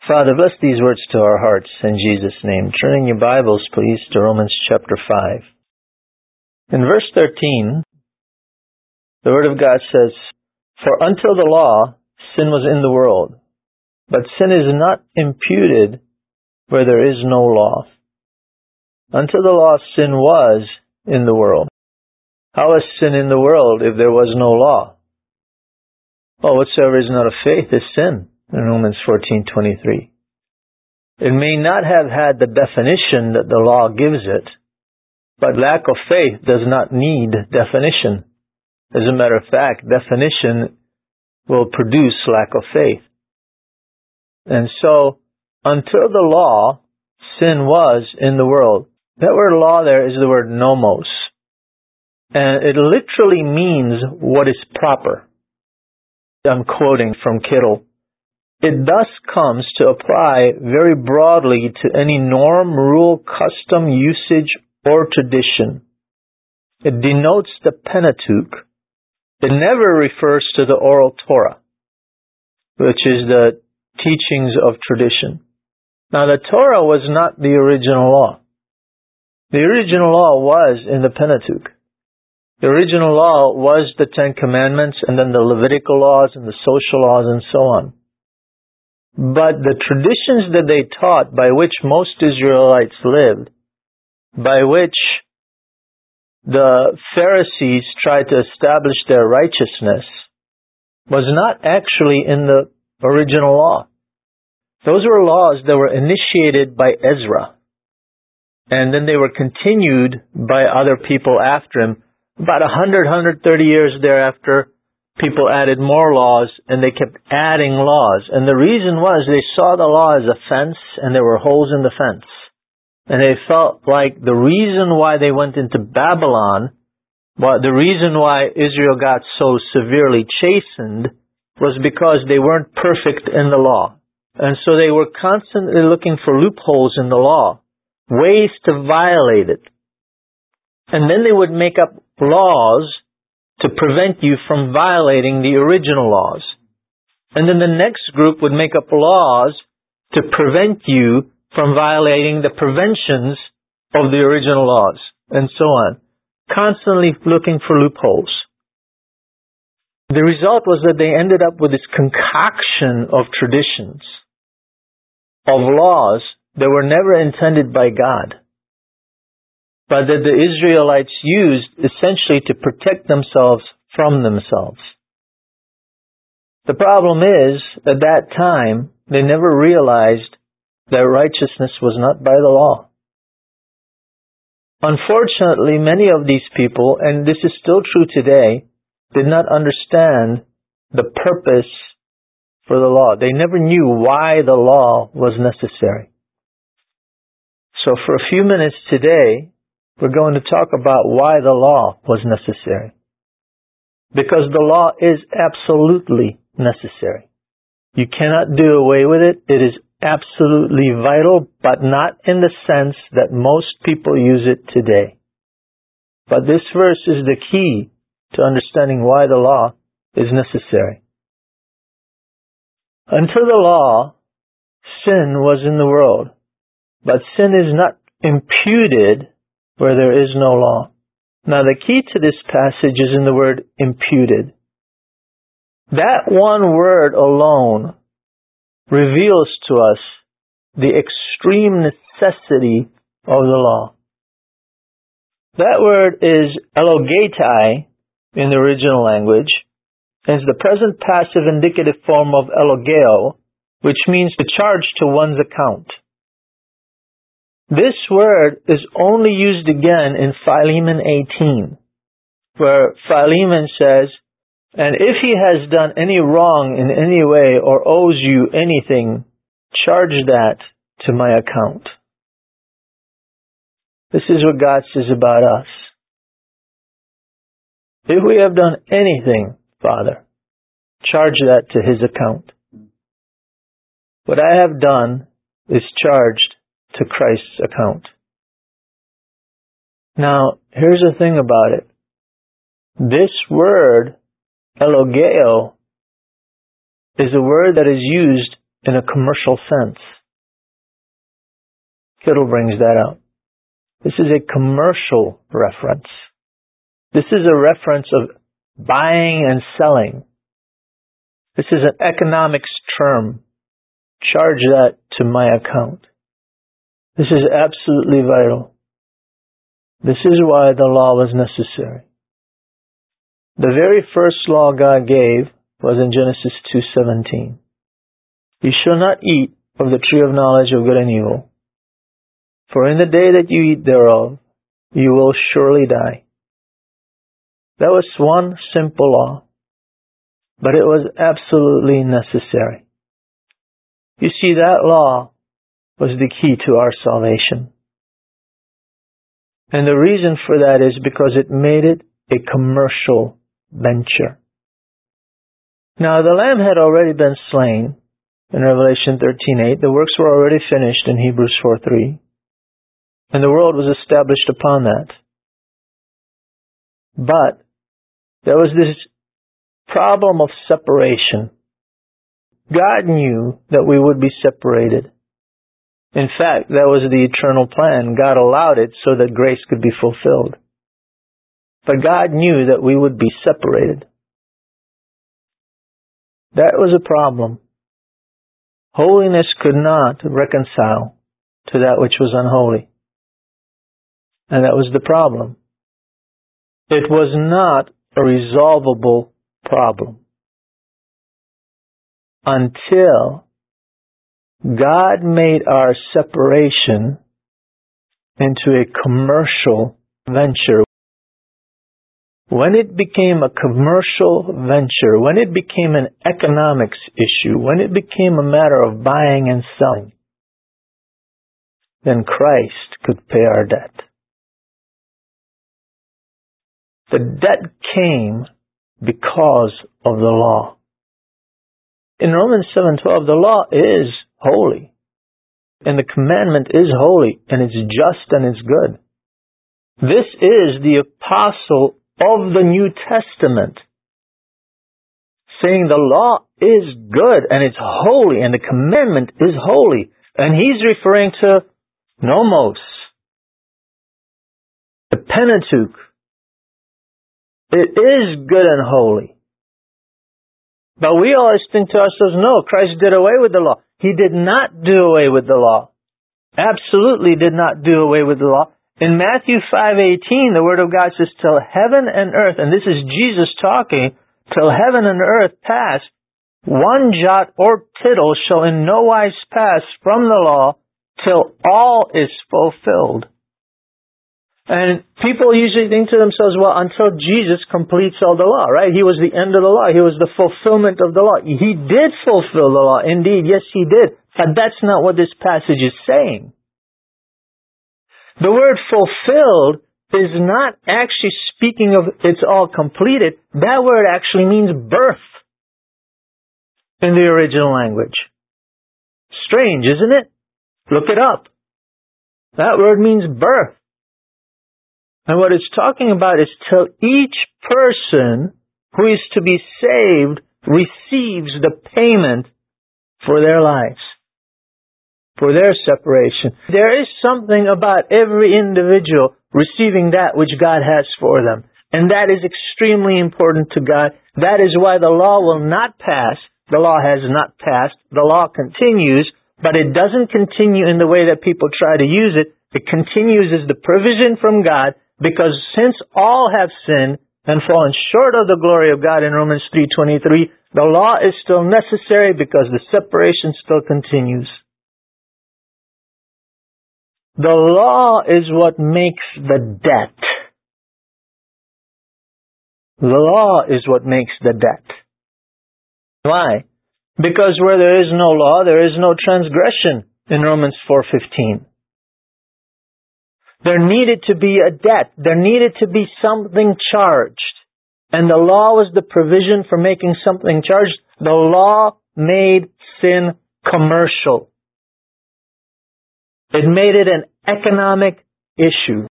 Father, bless these words to our hearts in Jesus' name. Turning your Bibles, please, to Romans chapter 5. In verse 13, the Word of God says, "For until the law, sin was in the world, but sin is not imputed where there is no law. Until the law, sin was in the world." How is sin in the world if there was no law? Well, whatsoever is not of faith is sin, in Romans 14:23. It may not have had the definition that the law gives it, but lack of faith does not need definition. As a matter of fact, definition will produce lack of faith. And so, until the law, sin was in the world. That word law there is the word nomos. And it literally means what is proper. I'm quoting from Kittle. It thus comes to apply very broadly to any norm, rule, custom, usage, or tradition. It denotes the Pentateuch. It never refers to the oral Torah, which is the teachings of tradition. Now, the Torah was not the original law. The original law was in the Pentateuch. The original law was the Ten Commandments, and then the Levitical laws and the social laws and so on. But the traditions that they taught, by which most Israelites lived, by which the Pharisees tried to establish their righteousness, was not actually in the original law. Those were laws that were initiated by Ezra, and then they were continued by other people after him. About 130 years thereafter, people added more laws, and they kept adding laws. And the reason was they saw the law as a fence, and there were holes in the fence. And they felt like the reason why they went into Babylon, the reason why Israel got so severely chastened, was because they weren't perfect in the law. And so they were constantly looking for loopholes in the law, ways to violate it. And then they would make up laws to prevent you from violating the original laws. And then the next group would make up laws to prevent you from violating the preventions of the original laws, and so on. Constantly looking for loopholes. The result was that they ended up with this concoction of traditions, of laws that were never intended by God, but that the Israelites used essentially to protect themselves from themselves. The problem is, at that time, they never realized that righteousness was not by the law. Unfortunately, many of these people, and this is still true today, did not understand the purpose for the law. They never knew why the law was necessary. So for a few minutes today, we're going to talk about why the law was necessary. Because the law is absolutely necessary. You cannot do away with it. It is absolutely vital, but not in the sense that most people use it today. But this verse is the key to understanding why the law is necessary. Until the law, sin was in the world, but sin is not imputed where there is no law. Now, the key to this passage is in the word imputed. That one word alone reveals to us the extreme necessity of the law. That word is elogetai in the original language, and is the present passive indicative form of elogeo, which means to charge to one's account. This word is only used again in Philemon 18, where Philemon says, "And if he has done any wrong in any way or owes you anything, charge that to my account." This is what God says about us. If we have done anything, Father, charge that to his account. What I have done is charged to Christ's account. Now, here's the thing about it. This word, elogeo, is a word that is used in a commercial sense. Kittle brings that out. This is a commercial reference. This is a reference of buying and selling. This is an economics term. Charge that to my account. This is absolutely vital. This is why the law was necessary. The very first law God gave was in Genesis 2:17. You shall not eat of the tree of knowledge of good and evil, for in the day that you eat thereof, you will surely die. That was one simple law, but it was absolutely necessary. You see, that law was the key to our salvation. And the reason for that is because it made it a commercial venture. Now, the Lamb had already been slain in Revelation 13:8. The works were already finished in Hebrews 4:3. And the world was established upon that. But there was this problem of separation. God knew that we would be separated. In fact, that was the eternal plan. God allowed it so that grace could be fulfilled. But God knew that we would be separated. That was a problem. Holiness could not reconcile to that which was unholy. And that was the problem. It was not a resolvable problem until God made our separation into a commercial venture. When it became a commercial venture, when it became an economics issue, when it became a matter of buying and selling, then Christ could pay our debt. The debt came because of the law. In Romans 7:12, the law is holy. And the commandment is holy, and it's just and it's good. This is the apostle of the New Testament saying the law is good and it's holy and the commandment is holy. And he's referring to nomos, the Pentateuch. It is good and holy. But we always think to ourselves, no, Christ did away with the law. He did not do away with the law. Absolutely did not do away with the law. In Matthew 5:18, the Word of God says, till heaven and earth, and this is Jesus talking, till heaven and earth pass, one jot or tittle shall in no wise pass from the law till all is fulfilled. And people usually think to themselves, well, until Jesus completes all the law, right? He was the end of the law. He was the fulfillment of the law. He did fulfill the law. Indeed, yes, he did. But that's not what this passage is saying. The word fulfilled is not actually speaking of it's all completed. That word actually means birth in the original language. Strange, isn't it? Look it up. That word means birth. And what it's talking about is till each person who is to be saved receives the payment for their lives, for their separation. There is something about every individual receiving that which God has for them. And that is extremely important to God. That is why the law will not pass. The law has not passed. The law continues, but it doesn't continue in the way that people try to use it. It continues as the provision from God, because since all have sinned and fallen short of the glory of God in Romans 3:23, the law is still necessary because the separation still continues. The law is what makes the debt. The law is what makes the debt. Why? Because where there is no law, there is no transgression in Romans 4:15. There needed to be a debt. There needed to be something charged. And the law was the provision for making something charged. The law made sin commercial. It made it an economic issue.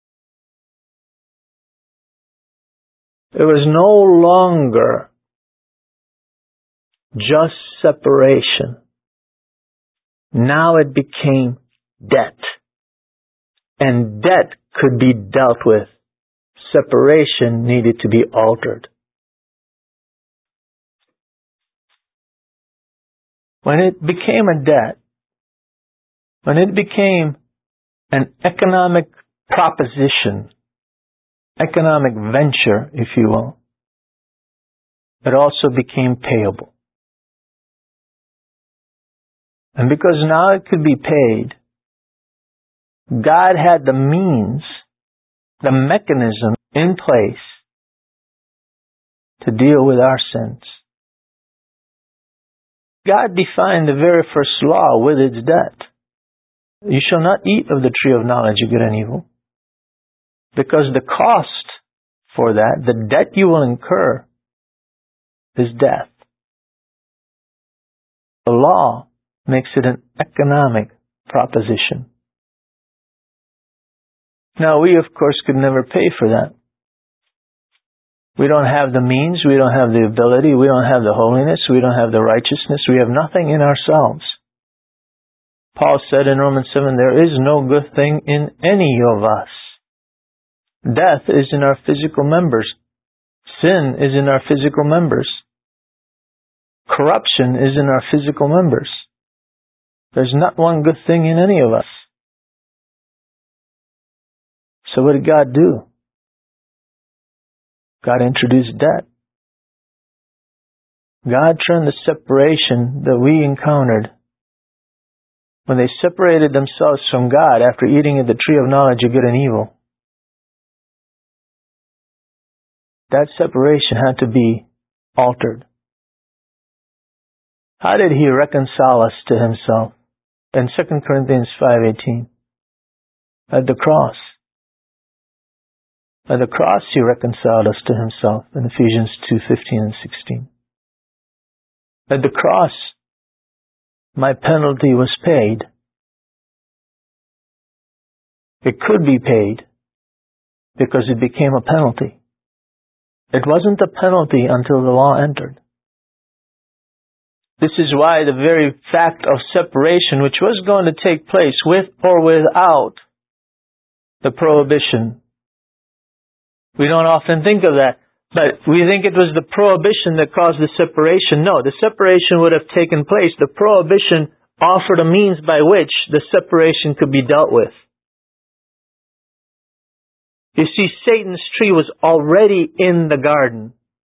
It was no longer just separation. Now it became debt. And debt could be dealt with. Separation needed to be altered. When it became a debt, when it became an economic proposition, economic venture, if you will, it also became payable. And because now it could be paid, God had the means, the mechanism in place to deal with our sins. God defined the very first law with its debt. You shall not eat of the tree of knowledge of good and evil. Because the cost for that, the debt you will incur, is death. The law makes it an economic proposition. Now, we, of course, could never pay for that. We don't have the means, we don't have the ability, we don't have the holiness, we don't have the righteousness, we have nothing in ourselves. Paul said in Romans 7, there is no good thing in any of us. Death is in our physical members. Sin is in our physical members. Corruption is in our physical members. There's not one good thing in any of us. So what did God do? God introduced debt. God turned the separation that we encountered when they separated themselves from God after eating of the tree of knowledge of good and evil. That separation had to be altered. How did He reconcile us to Himself? In 2 Corinthians 5:18. At the cross. At the cross He reconciled us to Himself in Ephesians 2:15 and 16. At the cross, my penalty was paid. It could be paid because it became a penalty. It wasn't a penalty until the law entered. This is why the very fact of separation, which was going to take place with or without the prohibition. We don't often think of that, but we think it was the prohibition that caused the separation. No, the separation would have taken place. The prohibition offered a means by which the separation could be dealt with. You see, Satan's tree was already in the garden.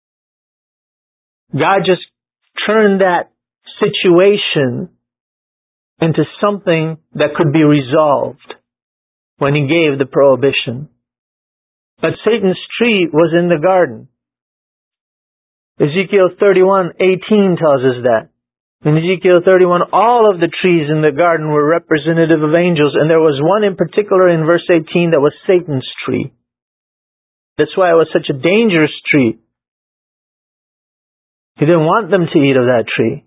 God just turned that situation into something that could be resolved when He gave the prohibition. But Satan's tree was in the garden. Ezekiel 31:18 tells us that. In Ezekiel 31, all of the trees in the garden were representative of angels, and there was one in particular in verse 18 that was Satan's tree. That's why it was such a dangerous tree. He didn't want them to eat of that tree.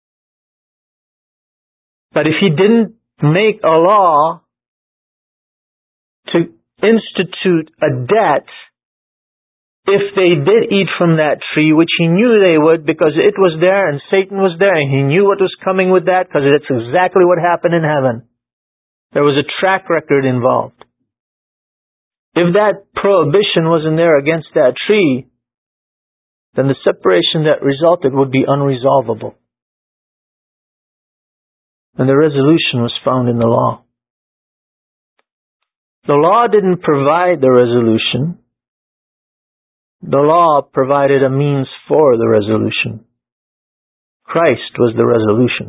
But if He didn't make a law to institute a debt if they did eat from that tree, which He knew they would because it was there and Satan was there and He knew what was coming with that because that's exactly what happened in heaven. There was a track record involved. If that prohibition wasn't there against that tree, then the separation that resulted would be unresolvable. And the resolution was found in the law. The law didn't provide the resolution. The law provided a means for the resolution. Christ was the resolution.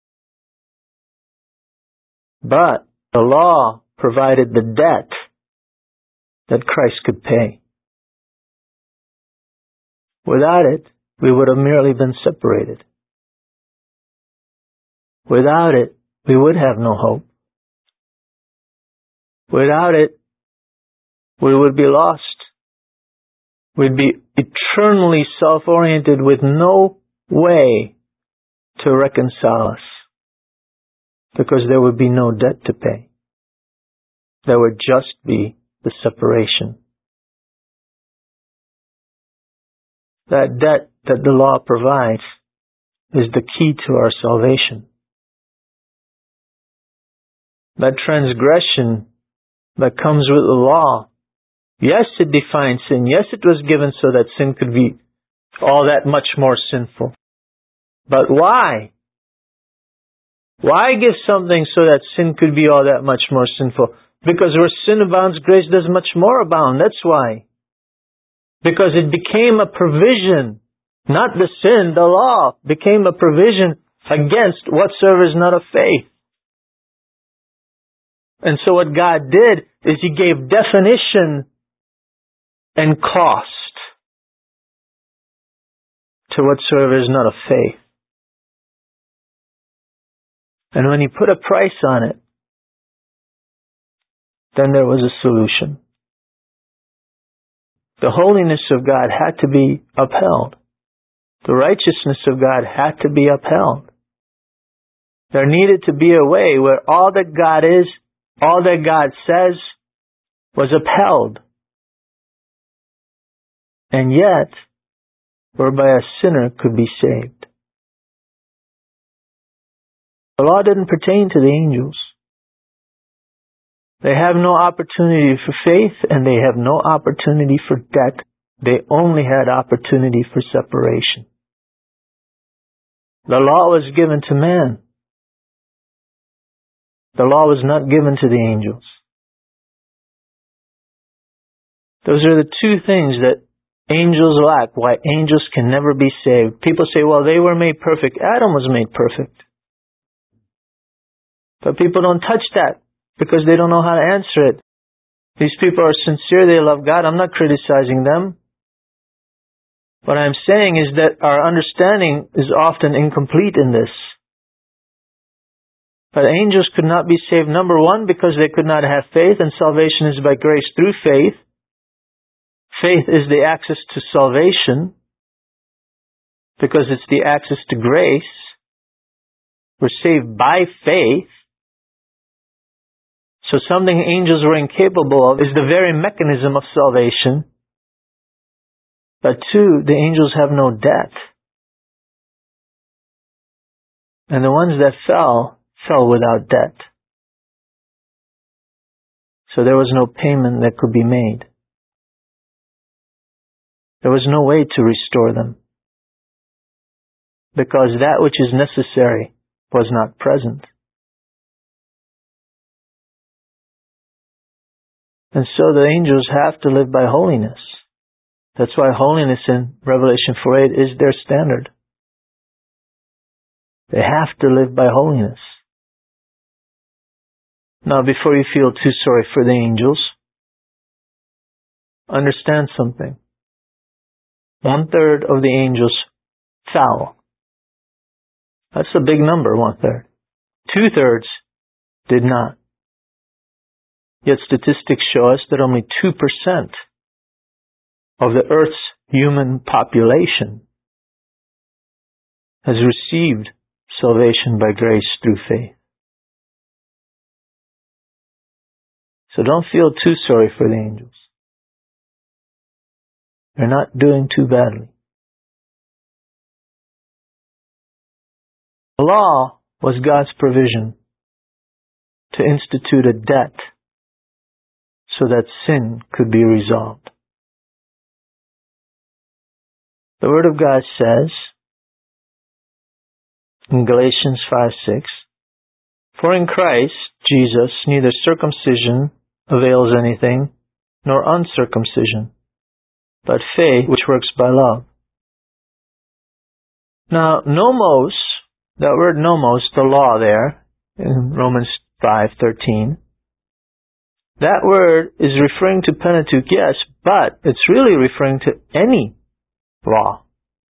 But the law provided the debt that Christ could pay. Without it, we would have merely been separated. Without it, we would have no hope. Without it, we would be lost. We'd be eternally self-oriented with no way to reconcile us. Because there would be no debt to pay. There would just be the separation. That debt that the law provides is the key to our salvation. that transgression that comes with the law. Yes, it defines sin. Yes, it was given so that sin could be all that much more sinful. But why? Why give something so that sin could be all that much more sinful? Because where sin abounds, grace does much more abound. That's why. Because it became a provision. Not the sin, the law became a provision against whatsoever is not of faith. And so what God did is He gave definition and cost to whatsoever is not of faith. And when He put a price on it, then there was a solution. The holiness of God had to be upheld. The righteousness of God had to be upheld. There needed to be a way where all that God is, all that God says, was upheld. And yet, whereby a sinner could be saved. The law didn't pertain to the angels. They have no opportunity for faith, and they have no opportunity for debt. They only had opportunity for separation. The law was given to man. The law was not given to the angels. Those are the two things that angels lack, why angels can never be saved. People say, well, they were made perfect. Adam was made perfect. But people don't touch that because they don't know how to answer it. These people are sincere, they love God. I'm not criticizing them. What I'm saying is that our understanding is often incomplete in this. But angels could not be saved, number one, because they could not have faith, and salvation is by grace through faith. Faith is the access to salvation, because it's the access to grace. We're saved by faith. So something angels were incapable of is the very mechanism of salvation. But two, the angels have no debt. And the ones that fell without debt. So there was no payment that could be made. There was no way to restore them. Because that which is necessary was not present. And so the angels have to live by holiness. That's why holiness in Revelation 4:8 is their standard. They have to live by holiness. Now, before you feel too sorry for the angels, understand something. 1/3 of the angels fell. That's a big number, 1/3. 2/3 did not. Yet statistics show us that only 2% of the earth's human population has received salvation by grace through faith. So don't feel too sorry for the angels. They're not doing too badly. The law was God's provision to institute a debt so that sin could be resolved. The Word of God says in Galatians 5:6, for in Christ Jesus neither circumcision avails anything, nor uncircumcision, but faith which works by love. Now, nomos, that word nomos, the law there, in Romans 5:13, that word is referring to Pentateuch, yes, but it's really referring to any law.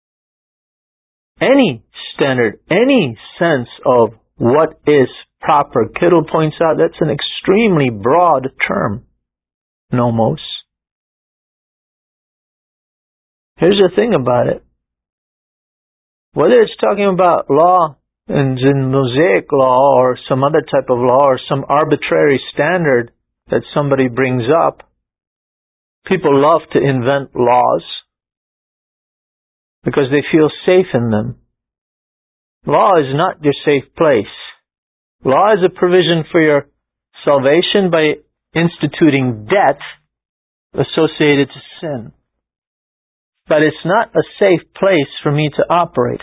Any standard, any sense of what is proper. Kittle points out that's an extremely broad term, nomos. Here's the thing about it. Whether it's talking about law in Mosaic law or some other type of law or some arbitrary standard that somebody brings up, people love to invent laws because they feel safe in them. Law is not your safe place. Law is a provision for your salvation by instituting debt associated to sin. But it's not a safe place for me to operate.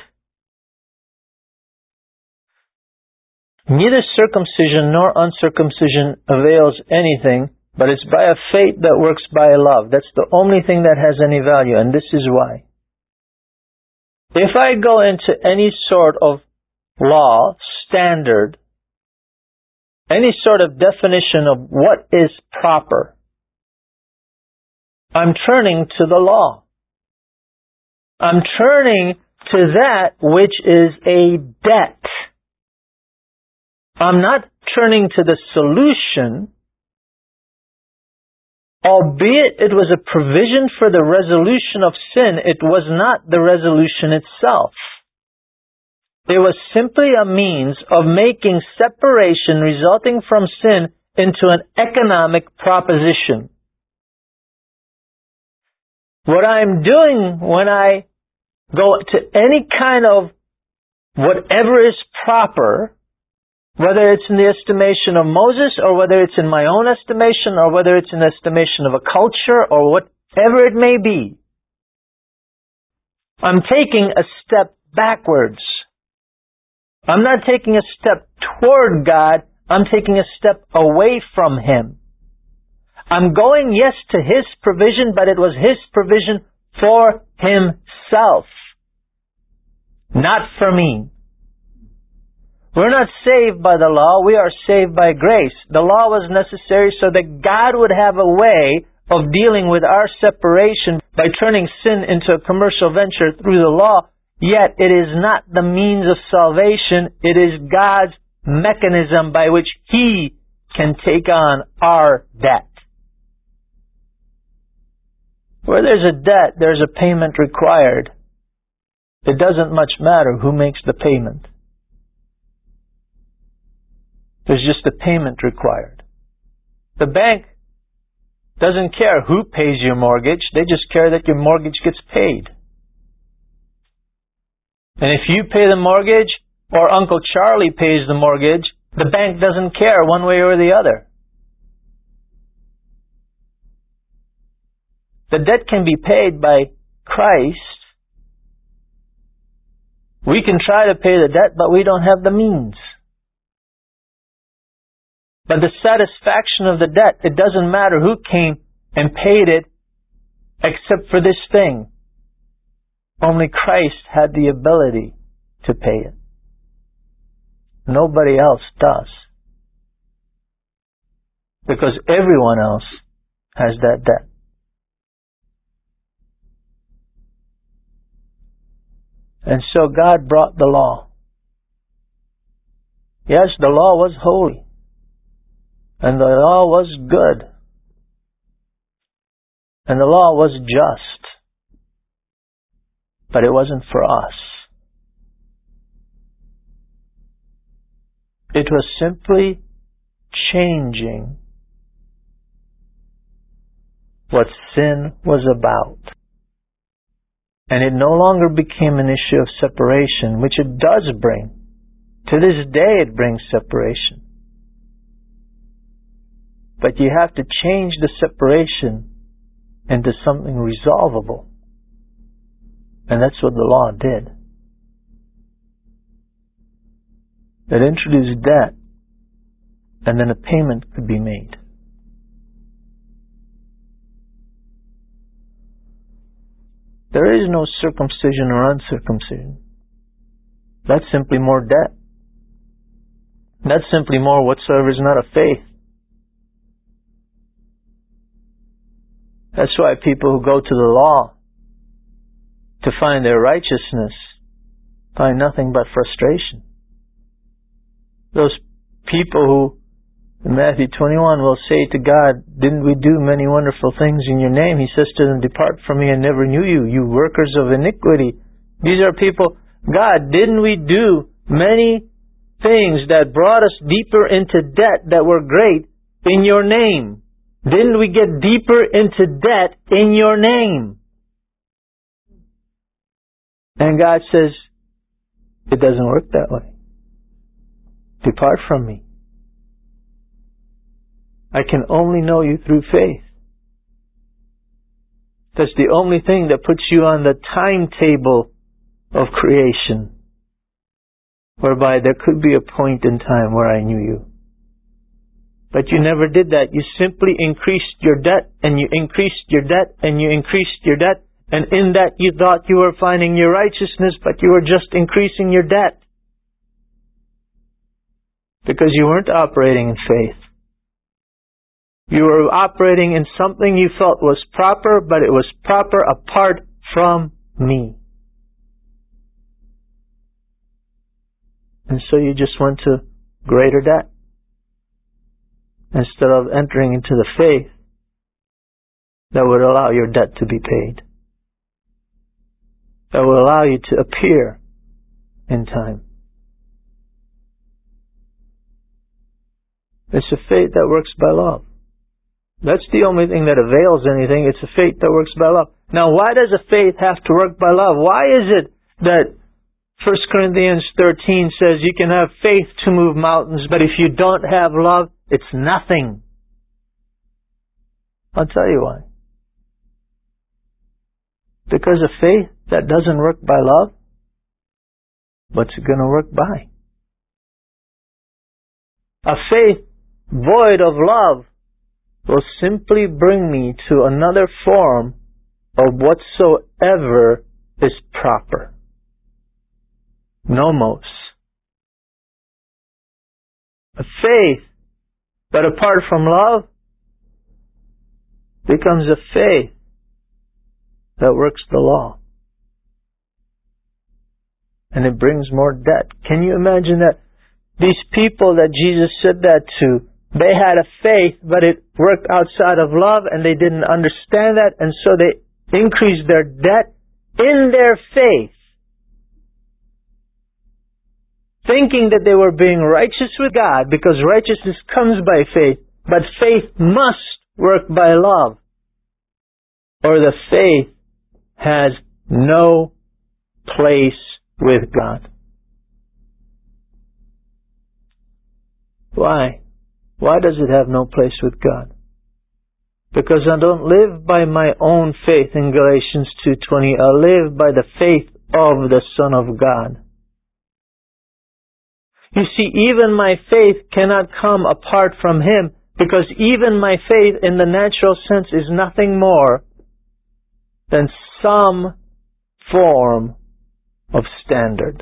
Neither circumcision nor uncircumcision avails anything, but it's by a faith that works by love. That's the only thing that has any value, and this is why. If I go into any sort of law, standard, any sort of definition of what is proper, I'm turning to the law. I'm turning to that which is a debt. I'm not turning to the solution, albeit it was a provision for the resolution of sin. It was not the resolution itself. It was simply a means of making separation resulting from sin into an economic proposition. What I'm doing when I go to any kind of whatever is proper, whether it's in the estimation of Moses, or whether it's in my own estimation, or whether it's in the estimation of a culture, or whatever it may be, I'm taking a step backwards. I'm not taking a step toward God, I'm taking a step away from Him. I'm going, yes, to His provision, but it was His provision for Himself, not for me. We're not saved by the law, we are saved by grace. The law was necessary so that God would have a way of dealing with our separation by turning sin into a commercial venture through the law, yet it is not the means of salvation, it is God's mechanism by which He can take on our debt. Where there's a debt, there's a payment required. It doesn't much matter who makes the payment. There's just a payment required. The bank doesn't care who pays your mortgage. They just care that your mortgage gets paid. And if you pay the mortgage or Uncle Charlie pays the mortgage, the bank doesn't care one way or the other. The debt can be paid by Christ. We can try to pay the debt, but we don't have the means. But the satisfaction of the debt, it doesn't matter who came and paid it, except for this thing. Only Christ had the ability to pay it. Nobody else does. Because everyone else has that debt. And so God brought the law. Yes, the law was holy. And the law was good. And the law was just. But it wasn't for us. It was simply changing what sin was about. And it no longer became an issue of separation, which it does bring. To this day it brings separation. But you have to change the separation into something resolvable. And that's what the law did. It introduced debt, and then a payment could be made. There is no circumcision or uncircumcision. That's simply more debt. That's simply more whatsoever is not of faith. That's why people who go to the law to find their righteousness find nothing but frustration. Those people who in Matthew 21 will say to God, "Didn't we do many wonderful things in your name?" He says to them, "Depart from me, I never knew you, you workers of iniquity." These are people, God, didn't we do many things that brought us deeper into debt that were great in your name? Didn't we get deeper into debt in your name? And God says, it doesn't work that way. Depart from me. I can only know you through faith. That's the only thing that puts you on the timetable of creation, whereby there could be a point in time where I knew you. But you never did that. You simply increased your debt, and you increased your debt, and you increased your debt, and in that you thought you were finding your righteousness, but you were just increasing your debt. Because you weren't operating in faith. You were operating in something you felt was proper, but it was proper apart from me. And so you just went to greater debt, instead of entering into the faith that would allow your debt to be paid, that will allow you to appear in time. It's a faith that works by love. That's the only thing that avails anything. It's a faith that works by love. Now, why does a faith have to work by love? Why is it that 1 Corinthians 13 says you can have faith to move mountains, but if you don't have love, it's nothing? I'll tell you why. Because a faith that doesn't work by love, what's it going to work by? A faith void of love will simply bring me to another form of whatsoever is proper. Nomos. A faith that apart from love becomes a faith that works the law. And it brings more debt. Can you imagine that? These people that Jesus said that to, they had a faith, but it worked outside of love, and they didn't understand that, and so they increased their debt in their faith, thinking that they were being righteous with God, because righteousness comes by faith, but faith must work by love, or the faith has no place with God. Why? Why does it have no place with God? Because I don't live by my own faith in Galatians 2:20. I live by the faith of the Son of God. You see, even my faith cannot come apart from Him, because even my faith in the natural sense is nothing more than some form of standard.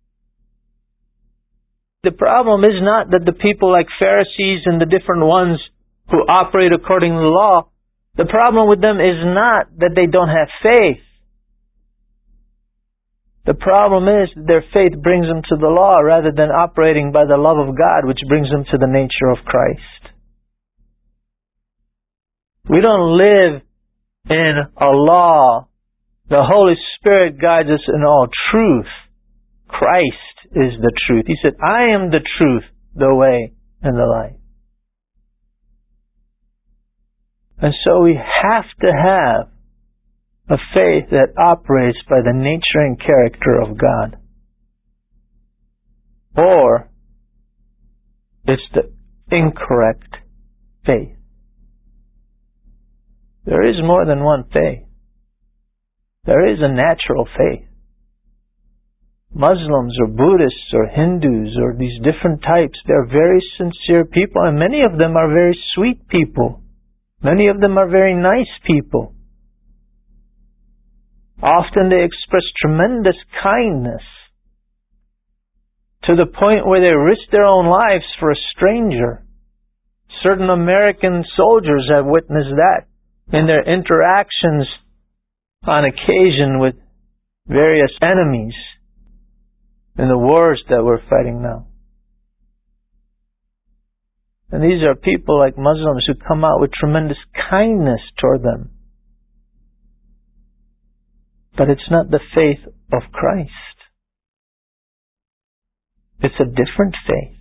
The problem is not that the people like Pharisees and the different ones who operate according to the law, the problem with them is not that they don't have faith. The problem is that their faith brings them to the law rather than operating by the love of God, which brings them to the nature of Christ. We don't live in a law. The Holy Spirit guides us in all truth. Christ is the truth. He said, I am the truth, the way, and the life. And so we have to have a faith that operates by the nature and character of God. Or it's the incorrect faith. There is more than one faith. There is a natural faith. Muslims or Buddhists or Hindus or these different types, they're very sincere people, and many of them are very sweet people. Many of them are very nice people. Often they express tremendous kindness to the point where they risk their own lives for a stranger. Certain American soldiers have witnessed that in their interactions on occasion with various enemies in the wars that we're fighting now. And these are people like Muslims who come out with tremendous kindness toward them. But it's not the faith of Christ. It's a different faith.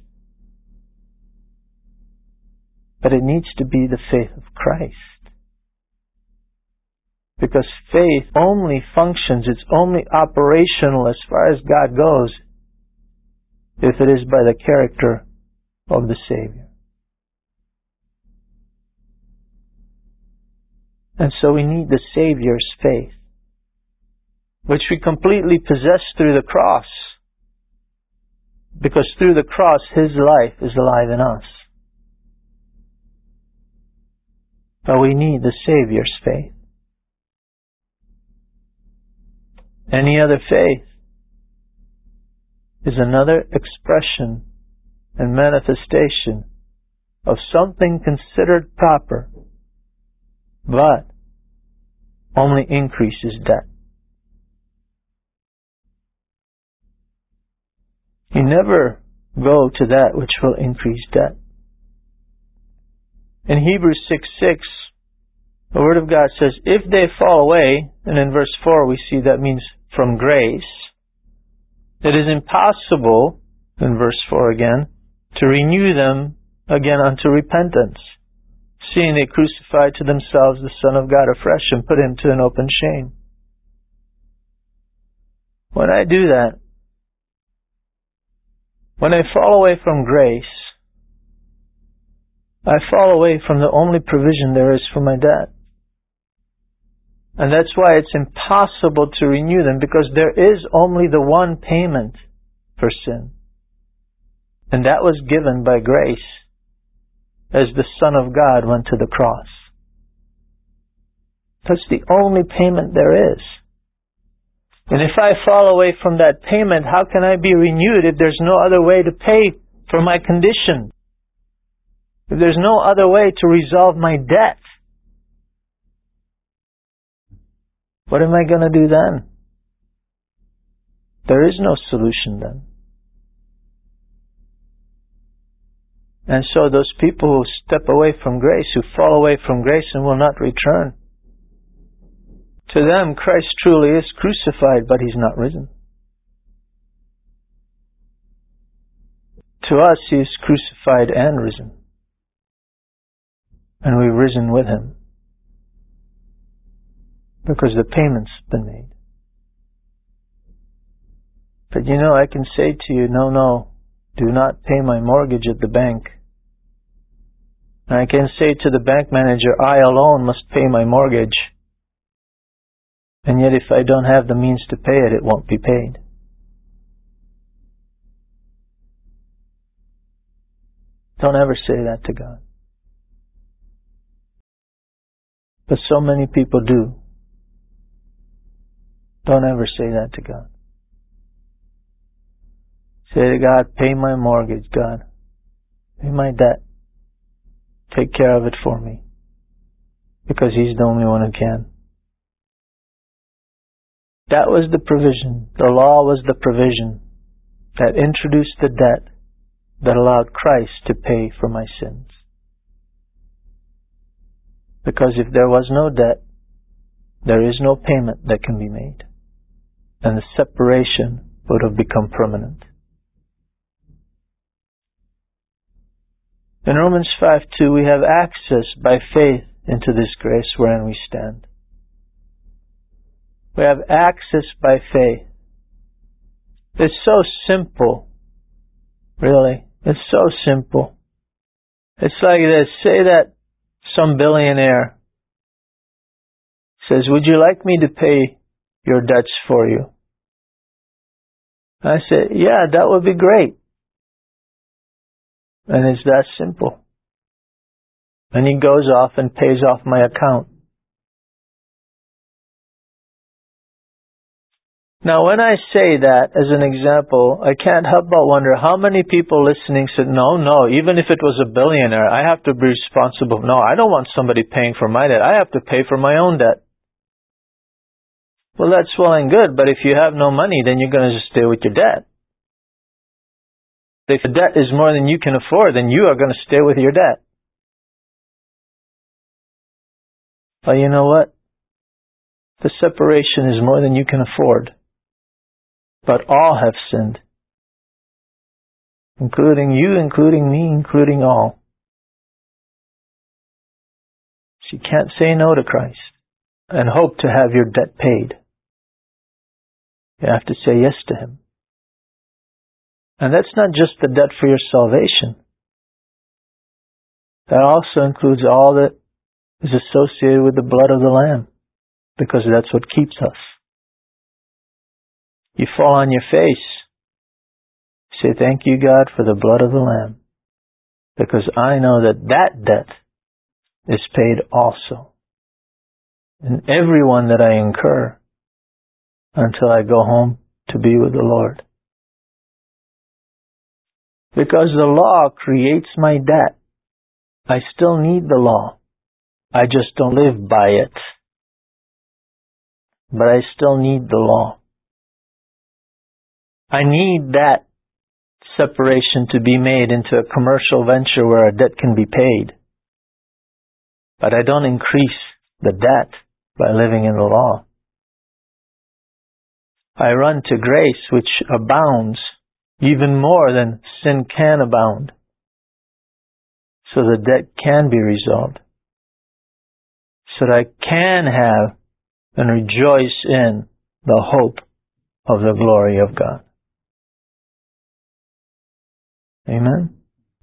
But it needs to be the faith of Christ. Because faith only functions, it's only operational as far as God goes, if it is by the character of the Savior. And so we need the Savior's faith, which we completely possess through the cross, because through the cross His life is alive in us. But we need the Savior's faith. Any other faith is another expression and manifestation of something considered proper, but only increases debt. You never go to that which will increase debt. In Hebrews 6:6, the Word of God says, if they fall away, and in verse 4 we see that means from grace, it is impossible, in verse 4 again, to renew them again unto repentance, seeing they crucified to themselves the Son of God afresh and put Him to an open shame. When I do that, when I fall away from grace, I fall away from the only provision there is for my debt. And that's why it's impossible to renew them, because there is only the one payment for sin. And that was given by grace as the Son of God went to the cross. That's the only payment there is. And if I fall away from that payment, how can I be renewed if there's no other way to pay for my condition? If there's no other way to resolve my debt? What am I going to do then? There is no solution then. And so those people who step away from grace, who fall away from grace and will not return, to them Christ truly is crucified, but He's not risen. To us He is crucified and risen. And we've risen with Him, because the payment's been made. But I can say to you, no, do not pay my mortgage at the bank. And I can say to the bank manager, I alone must pay my mortgage. And yet if I don't have the means to pay it, it won't be paid. Don't ever say that to God. But so many people do. Don't ever say that to God. Say to God, pay my mortgage, God. Pay my debt. Take care of it for me. Because He's the only one who can. That was the provision. The law was the provision that introduced the debt that allowed Christ to pay for my sins. Because if there was no debt, there is no payment that can be made. And the separation would have become permanent. In Romans 5:2, we have access by faith into this grace wherein we stand. We have access by faith. It's so simple. Really. It's so simple. It's like this. Say that some billionaire says, would you like me to pay your debts for you? I say, yeah, that would be great. And it's that simple. And he goes off and pays off my account. Now, when I say that as an example, I can't help but wonder how many people listening said, no, even if it was a billionaire, I have to be responsible. No, I don't want somebody paying for my debt. I have to pay for my own debt. Well, that's well and good, but if you have no money, then you're going to just stay with your debt. If the debt is more than you can afford, then you are going to stay with your debt. But you know what? The separation is more than you can afford. But all have sinned. Including you, including me, including all. So you can't say no to Christ and hope to have your debt paid. You have to say yes to Him. And that's not just the debt for your salvation. That also includes all the is associated with the blood of the Lamb, because that's what keeps us. You fall on your face, say, thank you, God, for the blood of the Lamb, because I know that that debt is paid also. And every one that I incur until I go home to be with the Lord. Because the law creates my debt. I still need the law. I just don't live by it. But I still need the law. I need that separation to be made into a commercial venture where a debt can be paid. But I don't increase the debt by living in the law. I run to grace, which abounds even more than sin can abound, so the debt can be resolved, so that I can have and rejoice in the hope of the glory of God. Amen?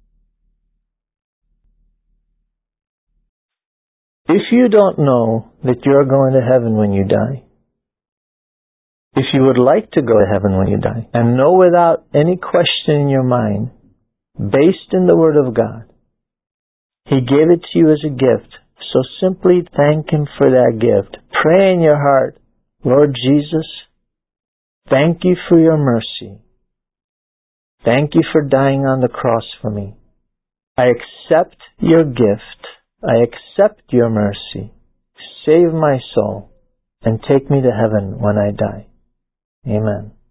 If you don't know that you're going to heaven when you die, if you would like to go to heaven when you die, and know without any question in your mind, based in the Word of God, He gave it to you as a gift, so simply thank Him for that gift. Pray in your heart, Lord Jesus, thank you for your mercy. Thank you for dying on the cross for me. I accept your gift. I accept your mercy. Save my soul and take me to heaven when I die. Amen.